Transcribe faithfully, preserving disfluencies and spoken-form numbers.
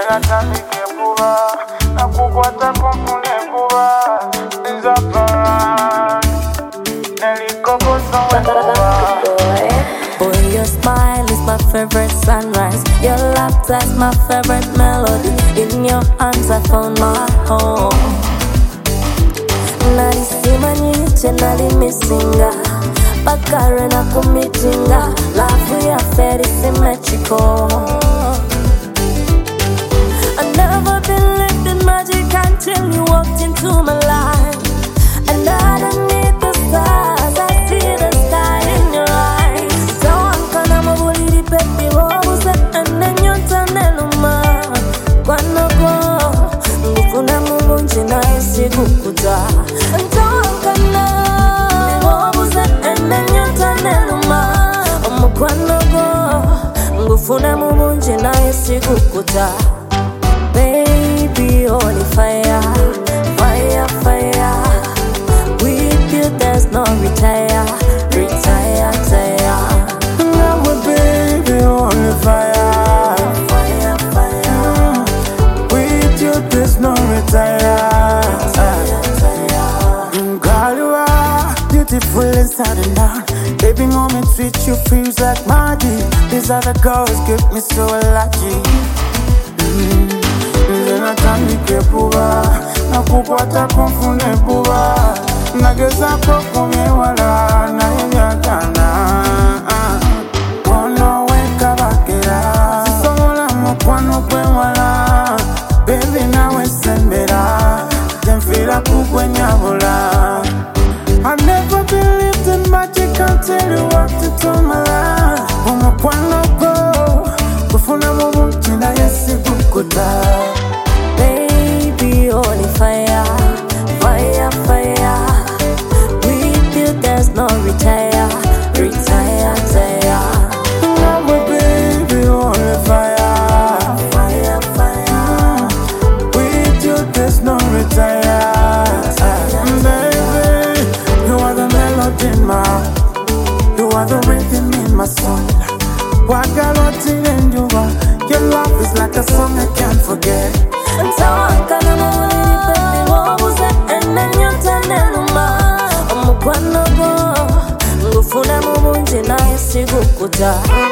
natambike kuba nakukwata konfune kuba nzapara nelikokoso kuba. Boy, your smile is my favorite sunrise. Your laughter is my favorite melody. In your arms I found my home. Nalisimanyije nalimisinga bakare na kumitinga. Love we are very symmetrical. I never believed in magic until you walked into my life. And I don't need the stars, I see the sky in your eyes. So I'm gonna move the baby rose and then you turn eluma. Kwano go, ngufuna mubunji na isi kukuta. So I'm gonna move and then you turn eluma. Kwano go, ngufuna mubunji na isi kukuta. Baby, holy fire, fire, fire. With you there's no retire, retire, retire. Now my baby, holy fire, Fire, fire, with you there's no retire. retire, retire. Girl, you are beautiful inside and out. Baby, moments with you feels like magic. These other girls give me so lucky. Mm. Natambike kuba nakukwata konfune kuba nageza kokome wala na yagana kono weka bakera sisobola mukwano kwe wala baby nawe sembera temfira kukwenyabula. I never believed in magic until you walked into my life. Umukwano go kufuna mubunchi na yesi kukuta. Baby, holy fire, fire, fire. With you there's no retire, retire, retire. Now my baby, holy fire, Fire, fire, with you there's no retire. Baby, you are the melody in my heart. You are the rhythm in my soul. Wagaloti and you are. Your love is like a song I can't forget. and so I'm gonna move the baby rose and then you turn eluma. Omukwano go, ngufuna mubunji na isi kukuta.